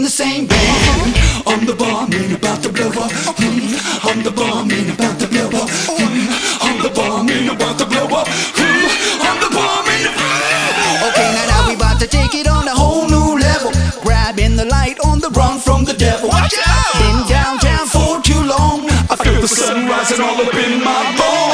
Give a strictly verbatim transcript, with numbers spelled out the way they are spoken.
the same band. I'm the bomb and about to blow up. I'm the bomb and about to blow up. I'm the bomb and about to blow up. I'm the bomb and okay, now now we about to take it on a whole new level. Grabbing the light on the run from the devil. Watch out! Been downtown for too long. I feel the sun rising all up in my bones.